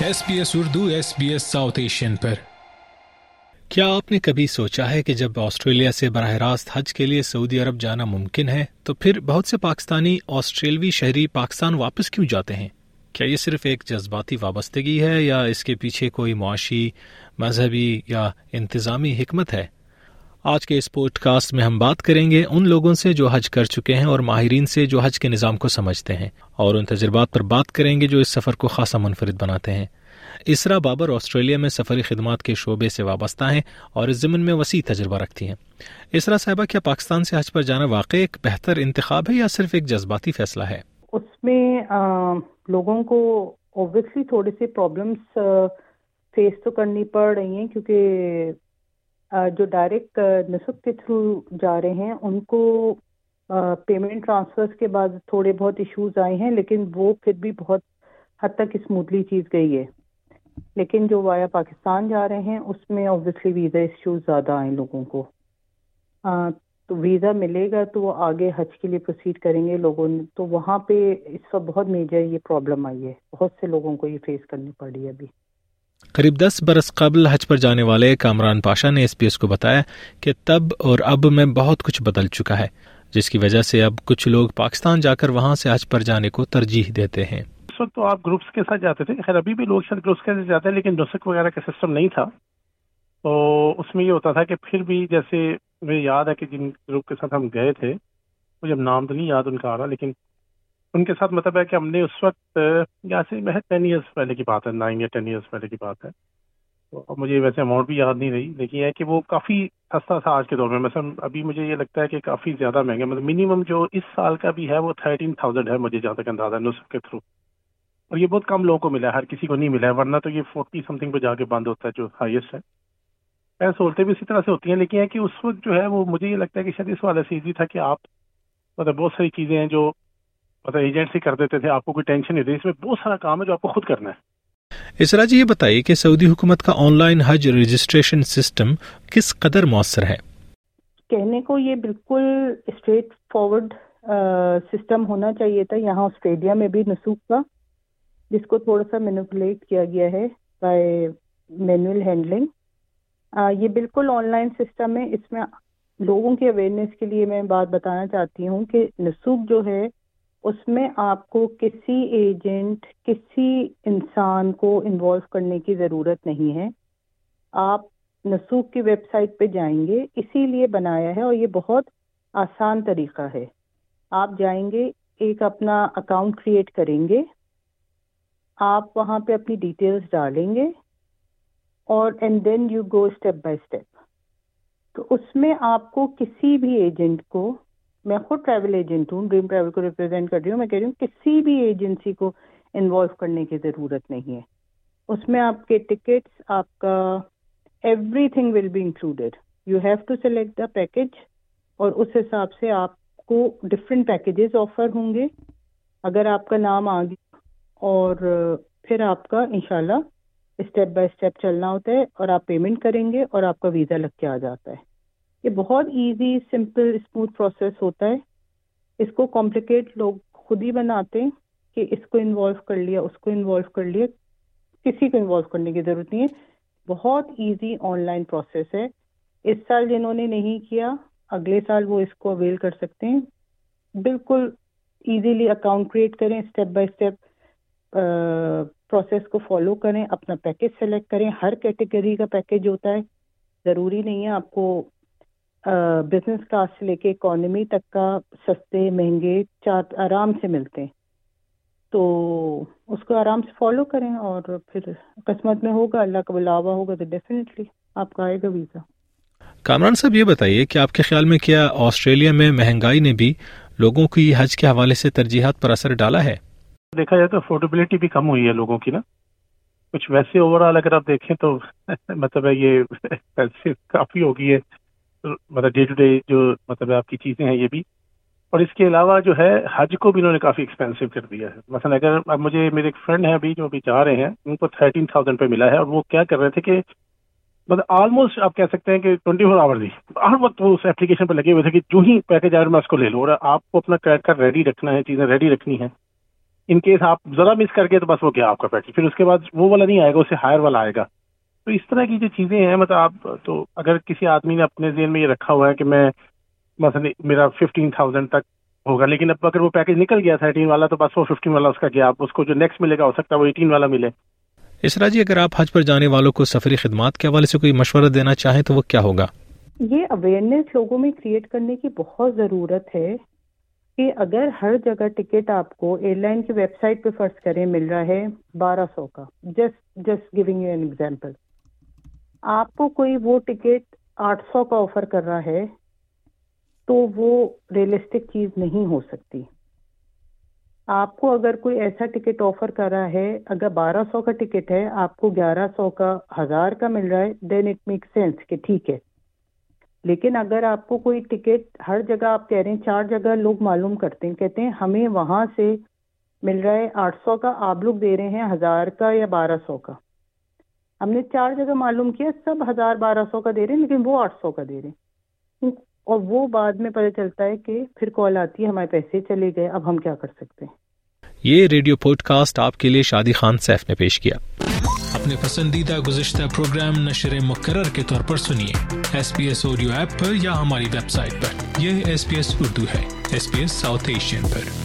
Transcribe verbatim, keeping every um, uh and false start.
S B S Urdu, S B S South Asian پر۔ کیا آپ نے کبھی سوچا ہے کہ جب آسٹریلیا سے براہ راست حج کے لیے سعودی عرب جانا ممکن ہے تو پھر بہت سے پاکستانی آسٹریلوی شہری پاکستان واپس کیوں جاتے ہیں؟ کیا یہ صرف ایک جذباتی وابستگی ہے یا اس کے پیچھے کوئی معاشی، مذہبی یا انتظامی حکمت ہے؟ آج کے اس پوڈ کاسٹ میں ہم بات کریں گے ان لوگوں سے جو حج کر چکے ہیں اور ماہرین سے جو حج کے نظام کو سمجھتے ہیں، اور ان تجربات پر بات کریں گے جو اس سفر کو خاصا منفرد بناتے ہیں۔ اسرا بابر آسٹریلیا میں سفری خدمات کے شعبے سے وابستہ ہیں اور اس ضمن میں وسیع تجربہ رکھتی ہیں۔ اسرا صاحبہ، کیا پاکستان سے حج پر جانا واقعی ایک بہتر انتخاب ہے یا صرف ایک جذباتی فیصلہ ہے؟ اس میں آ, لوگوں کو اوبویسلی تھوڑے سے پرابلمس فیس تو کرنی پڑ رہی ہیں، کیونکہ آ, جو ڈائریکٹ نسک کے تھرو جا رہے ہیں ان کو پیمنٹ ٹرانسفرز کے بعد تھوڑے بہت ایشوز آئے ہیں، لیکن وہ پھر بھی بہت حد تک اسموتھلی چیز گئی ہے۔ لیکن جو وایا پاکستان جا رہے ہیں اس میں اوبویسلی ویزا ایشوز زیادہ آئیں لوگوں کو، آ, تو ویزا ملے گا تو وہ آگے حج کے لیے پروسیڈ کریں گے لوگوں نے، تو وہاں پہ اس وقت بہت میجر یہ پرابلم آئی ہے، بہت سے لوگوں کو یہ فیس کرنی پڑی ہے ابھی۔ قریب دس برس قبل حج پر جانے والے کامران پاشا نے ایس پی ایس کو بتایا کہ تب اور اب میں بہت کچھ بدل چکا ہے، جس کی وجہ سے اب کچھ لوگ پاکستان جا کر وہاں سے حج پر جانے کو ترجیح دیتے ہیں۔ اس وقت تو آپ گروپس کے ساتھ جاتے تھے، خیر ابھی بھی لوگ شاید گروپس کے ساتھ جاتے ہیں، لیکن نسک وغیرہ کا سسٹم نہیں تھا، تو اس میں یہ ہوتا تھا کہ پھر بھی جیسے مجھے یاد ہے کہ جن گروپ کے ساتھ ہم گئے تھے، مجھے اب نام تو نہیں یاد ان کا آ رہا، لیکن ان کے ساتھ مطلب ہے کہ ہم نے اس وقت یا سے محض ٹین ایئرس پہلے کی بات ہے، نائن یا ٹین ایئرس پہلے کی بات ہے، تو مجھے ویسے اماؤنٹ بھی یاد نہیں رہی، لیکن یہ ہے کہ وہ کافی سستا تھا آج کے دور میں۔ مثلا ابھی مجھے یہ لگتا ہے کہ کافی زیادہ مہنگا، مطلب منیمم جو اس سال کا بھی ہے وہ تھرٹین تھاؤزینڈ ہے، مجھے جہاں تک اندازہ ہے نسخ کے تھرو، اور یہ بہت کم لوگوں کو ملا ہے، ہر کسی کو نہیں ملا ہے، ورنہ تو یہ فورٹی سم تھنگ پہ جا کے بند ہوتا ہے جو ہائیسٹ ہے۔ خیر سہولتیں بھی اسی طرح سے ہوتی ہیں، لیکن ہے کہ اس وقت جو ہے وہ مجھے یہ لگتا ہے کہ شاید اس والے سے ایزی تھا کہ آپ مطلب بہت ساری چیزیں ہیں جو مطلب ایجنٹ سے کر دیتے تھے، آپ کو کوئی ٹینشن نہیں تھی، اس میں بہت سارا کام ہے جو آپ کو خود کرنا ہے۔ اسرا جی، یہ بتائیے کہ سعودی حکومت کا آن لائن حج رجسٹریشن سسٹم کس قدر مؤثر ہے؟ کہنے کو یہ بالکل اسٹریٹ فارورڈ سسٹم ہونا چاہیے تھا یہاں آسٹریلیا میں بھی نسوک کا، جس کو تھوڑا سا مینیپولیٹ کیا گیا ہے بائی مینول ہینڈلنگ۔ یہ بالکل آن لائن سسٹم ہے۔ اس میں لوگوں کی اویئرنیس کے لیے میں بات بتانا چاہتی ہوں کہ نسوک جو ہے اس میں آپ کو کسی ایجنٹ، کسی انسان کو انوالو کرنے کی ضرورت نہیں ہے۔ آپ نسوک کی ویب سائٹ پہ جائیں گے، اسی لیے بنایا ہے، اور یہ بہت آسان طریقہ ہے۔ آپ جائیں گے، ایک اپنا اکاؤنٹ کریٹ کریں گے، آپ وہاں پہ اپنی ڈیٹیلز ڈالیں گے، اور and then you go step by step. تو اس میں آپ کو کسی بھی ایجنٹ کو، میں خود ٹریول ایجنٹ ہوں، ڈریم ٹریول کو ریپرزینٹ کر رہی ہوں، میں کہہ رہی ہوں کسی بھی ایجنسی کو انوالو کرنے کی ضرورت نہیں ہے۔ اس میں آپ کے ٹکٹس، آپ کا everything will be included. You have to select the package, اور اس حساب سے آپ کو ڈفرینٹ پیکیجز آفر ہوں گے۔ اگر آپ کا نام آ گیا اور پھر آپ کا انشاءاللہ اسٹیپ بائی اسٹیپ چلنا ہوتا ہے، اور آپ پیمنٹ کریں گے اور آپ کا ویزا لگ کے آ جاتا ہے۔ یہ بہت ایزی، سمپل، اسموتھ پروسیس ہوتا ہے۔ اس کو کمپلیکیٹ لوگ خود ہی بناتے ہیں کہ اس کو انوالو کر لیا، اس کو انوالو کر لیا، کسی کو انوالو کرنے کی ضرورت نہیں ہے۔ بہت ایزی آن لائن پروسیس ہے۔ اس سال جنہوں نے نہیں کیا، اگلے سال وہ اس کو اویل کر سکتے ہیں۔ بالکل ایزیلی اکاؤنٹ کریٹ کریں، اسٹیپ بائی اسٹیپ پروسیس کو فالو کریں، اپنا پیکیج سلیکٹ کریں۔ ہر کیٹیگری کا پیکیج ہوتا ہے، ضروری نہیں ہے آپ کو بزنس کلاس سے لے کے اکانومی تک کا سستے مہنگے چار آرام سے ملتے ہیں، تو اس کو آرام سے فالو کریں، اور پھر قسمت میں ہوگا، اللہ کا بلاوا ہوگا تو ڈیفینیٹلی آپ کا آئے گا ویزا۔ کامران صاحب، یہ بتائیے کہ آپ کے خیال میں کیا آسٹریلیا میں مہنگائی نے بھی لوگوں کی حج کے حوالے سے ترجیحات پر اثر ڈالا ہے؟ دیکھا جائے تو افورڈیبلٹی بھی کم ہوئی ہے لوگوں کی نا، کچھ ویسے اوور آل اگر آپ دیکھیں تو مطلب ہے یہ ایکسپینسو کافی ہو گئی ہے، مطلب ڈے ٹو ڈے جو مطلب آپ کی چیزیں ہیں یہ بھی، اور اس کے علاوہ جو ہے حج کو بھی انہوں نے کافی ایکسپینسو کر دیا ہے۔ مثلا اگر اب مجھے میرے ایک فرینڈ ہیں ابھی جو ابھی جا رہے ہیں، ان کو تھرٹین تھاؤزینڈ پہ ملا ہے، اور وہ کیا کر رہے تھے کہ مطلب آلموسٹ آپ کہہ سکتے ہیں کہ ٹوئنٹی فور آور ہی ہر وقت وہ اس اپلیکیشن پہ لگے ہوئے تھے کہ جو ہی پیکج آئے میں اس کو لے لوں، اور آپ کو اپنا کریڈٹ کارڈ ریڈی رکھنا ہے، چیزیں ریڈی رکھنی ہیں۔ ان کیس آپ ذرا مس کر گئے تو بس وہ گیا آپ کا پیٹرول، پھر اس کے بعد وہ والا نہیں آئے گا، اس سے ہائر والا آئے گا. تو اس طرح کی جو چیزیں ہیں مطلب آپ تو اگر کسی آدمی نے اپنے ذہن میں یہ رکھا ہوا ہے کہ میں مثلا میرا ففٹین تھاؤزینڈ تک ہوگا، لیکن اب اگر وہ پیکج نکل گیا تھا ایٹین والا تو بس وہ ففٹین والا اس کا گیا، آپ اس کو جو نیکسٹ ملے گا ہو سکتا ہے وہ ایٹین والا ملے. اسرا جی، اگر آپ حج پر جانے والوں کو سفری خدمات کے حوالے سے کوئی مشورہ دینا چاہیں تو وہ کیا ہوگا؟ یہ اویئرنیس لوگوں میں کریٹ کرنے کی بہت ضرورت ہے کہ اگر ہر جگہ ٹکٹ آپ کو ایئر لائن کی ویب سائٹ پہ فرض کریں مل رہا ہے بارہ سو کا، just just giving you an example, آپ کو کوئی وہ ٹکٹ آٹھ سو کا آفر کر رہا ہے تو وہ ریئلسٹک چیز نہیں ہو سکتی. آپ کو اگر کوئی ایسا ٹکٹ آفر کر رہا ہے، اگر بارہ سو کا ٹکٹ ہے آپ کو گیارہ سو کا، ہزار کا مل رہا ہے، دین اٹ میک سینس کہ ٹھیک ہے. لیکن اگر آپ کو کوئی ٹکٹ ہر جگہ آپ کہہ رہے ہیں، چار جگہ لوگ معلوم کرتے ہیں، کہتے ہیں ہمیں وہاں سے مل رہا ہے آٹھ سو کا، آپ لوگ دے رہے ہیں ہزار کا یا بارہ سو کا. ہم نے چار جگہ معلوم کیا، سب ہزار بارہ سو کا دے رہے ہیں لیکن وہ آٹھ سو کا دے رہے ہیں، اور وہ بعد میں پتہ چلتا ہے کہ پھر کال آتی ہے ہمارے پیسے چلے گئے، اب ہم کیا کر سکتے ہیں. یہ ریڈیو پوڈ کاسٹ آپ کے لیے شادی خان سیف نے پیش کیا. اپنے پسندیدہ گزشتہ پروگرام نشر مکرر کے طور پر سنیے S B S audio app پر یا ہماری ویب سائٹ پر. یہ ایس بی ایس اردو ہے، S B S South Asian پر.